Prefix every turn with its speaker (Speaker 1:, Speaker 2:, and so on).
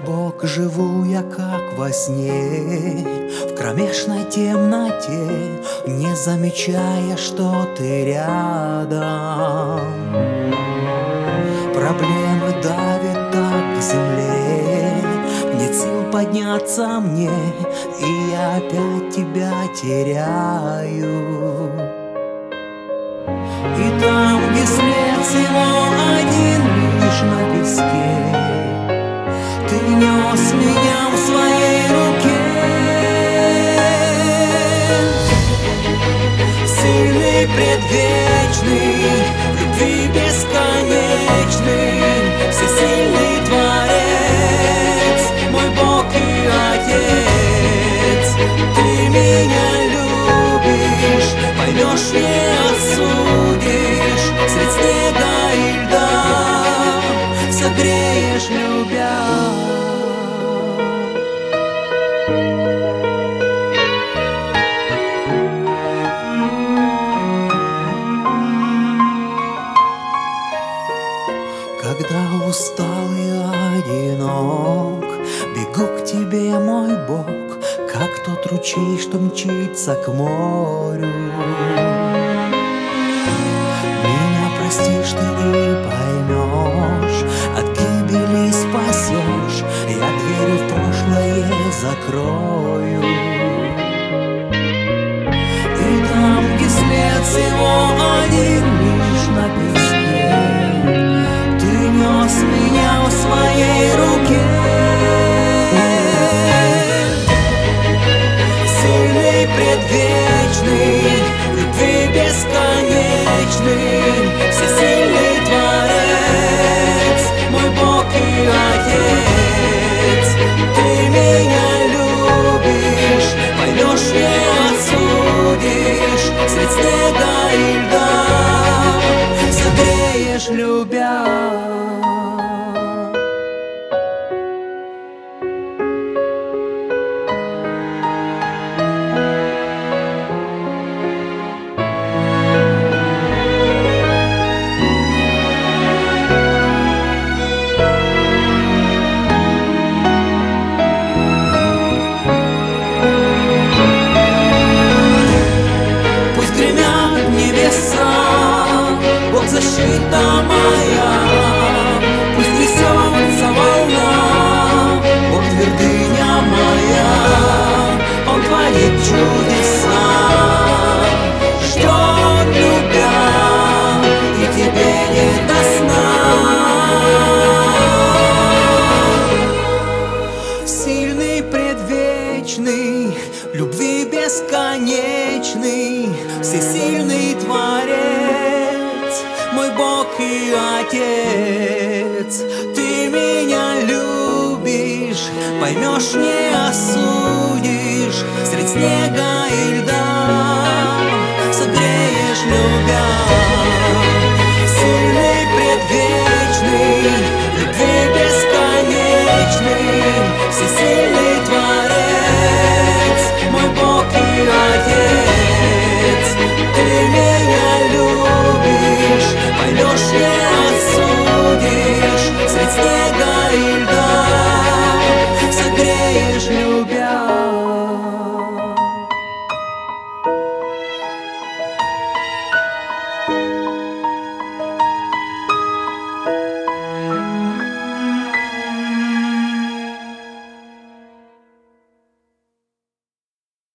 Speaker 1: Бог, живу я как во сне, в кромешной темноте, не замечая, что ты рядом. Проблемы давят так к земле, нет сил подняться мне, и я опять тебя теряю. И там, где след всего один лишь на песке, ты нес меня в своей руке. Сильный, предвечный, любви бесконечный, всесильный Творец, мой Бог и Отец. Ты меня любишь, поймешь, не осудишь, средь снега и льда согреешь, любя. Когда устал и одинок, бегу к тебе, мой Бог, как тот ручей, что мчится к морю. Меня простишь ты и поймешь, от гибели спасешь, я двери в прошлое закрою. И там, где след всего один лишь на песке, ты нес меня в своей руке. Сильный, предвечный, любви бесконечный, всесильный Творец, мой Бог и Отец. Ты меня любишь, поймешь, не осудишь, средь снега и льда согреешь, любя. Защита моя, пусть несется волна, Бог твердыня моя, Он творит чудеса, ждет, любя, и тебе не до сна. Сильный, предвечный, любви бесконечный, всесильный Творец, мой Бог и Отец. Ты меня любишь, поймешь, не осудишь, средь снега и льда